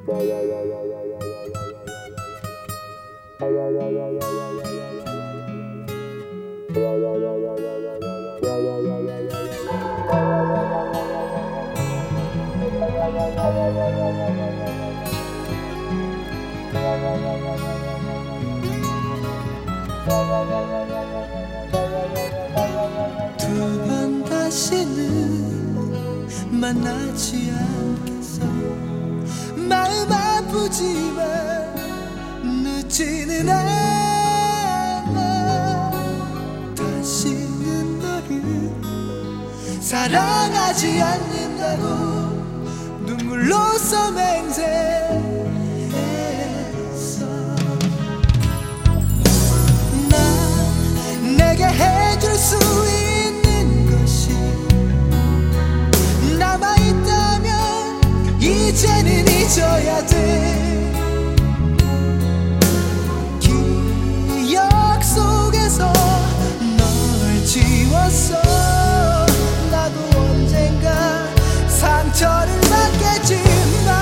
두 번 다시는 만나지 않겠어. 마음 아프지만 늦지는 않아. 다시는 너를 사랑하지 않는다고 눈물로써 맹세했어. 나 내게 해줄 수 있는 것이 남아있다면 이제는 잊어야 돼. 기억 속에서 널 지웠어. 나도 언젠가 상처를 받겠지만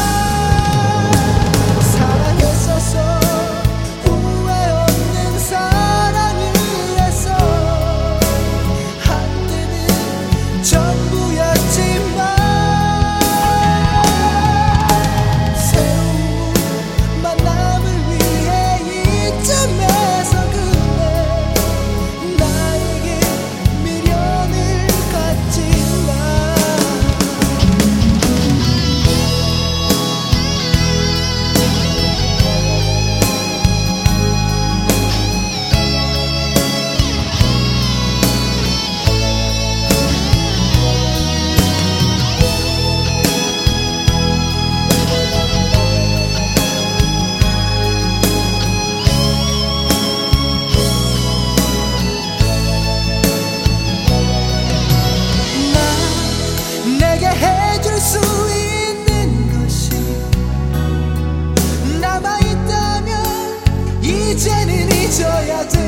사랑했었어. 후회 없는 사랑이었어. 한때는 전부였지만 새로운 만남을 위해 이쯤에서 그대 나에게 미련을 갖지마. 나 내게 해줄 수 있는 것이 남아있다면 이제는 잊어야 돼.